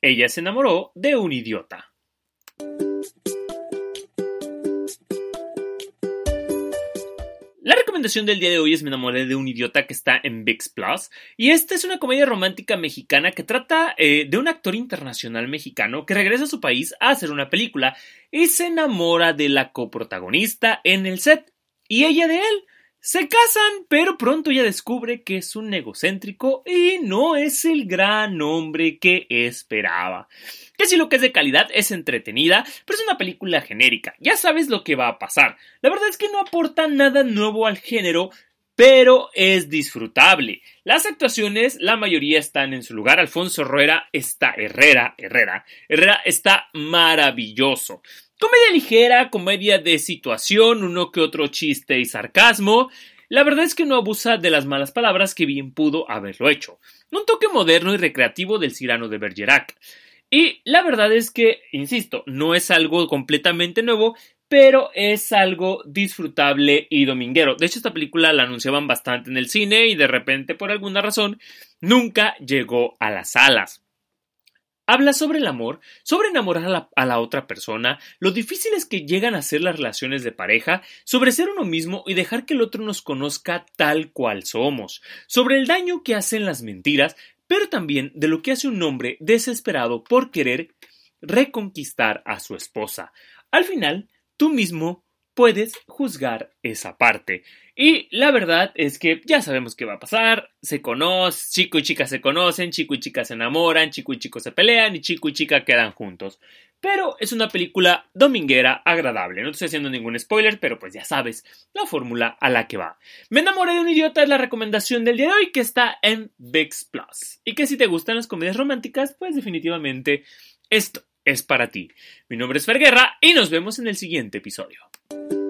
Ella se enamoró de un idiota. La recomendación del día de hoy es Me enamoré de un idiota, que está en ViX Plus, y esta es una comedia romántica mexicana que trata de un actor internacional mexicano que regresa a su país a hacer una película y se enamora de la coprotagonista en el set, y ella de él. Se casan, pero pronto ella descubre que es un egocéntrico y no es el gran hombre que esperaba. Que si lo que es de calidad, es entretenida, pero es una película genérica. Ya sabes lo que va a pasar. La verdad es que no aporta nada nuevo al género, pero es disfrutable. Las actuaciones, la mayoría están en su lugar. Alfonso Herrera está está maravilloso. Comedia ligera, comedia de situación, uno que otro chiste y sarcasmo. La verdad es que no abusa de las malas palabras, que bien pudo haberlo hecho. Un toque moderno y recreativo del Cyrano de Bergerac. Y la verdad es que, insisto, no es algo completamente nuevo, pero es algo disfrutable y dominguero. De hecho, esta película la anunciaban bastante en el cine y de repente, por alguna razón, nunca llegó a las salas. Habla sobre el amor, sobre enamorar a la otra persona, lo difíciles que llegan a ser las relaciones de pareja, sobre ser uno mismo y dejar que el otro nos conozca tal cual somos, sobre el daño que hacen las mentiras, pero también de lo que hace un hombre desesperado por querer reconquistar a su esposa. Al final, tú mismo puedes juzgar esa parte. Y la verdad es que ya sabemos qué va a pasar. Se conocen, chico y chica se conocen, chico y chica se enamoran, chico y chico se pelean y chico y chica quedan juntos. Pero es una película dominguera agradable. No te estoy haciendo ningún spoiler, pero pues ya sabes la fórmula a la que va. Me enamoré de un idiota es la recomendación del día de hoy, que está en ViX Plus. Y que si te gustan las comedias románticas, pues definitivamente esto es para ti. Mi nombre es Fer Guerra y nos vemos en el siguiente episodio.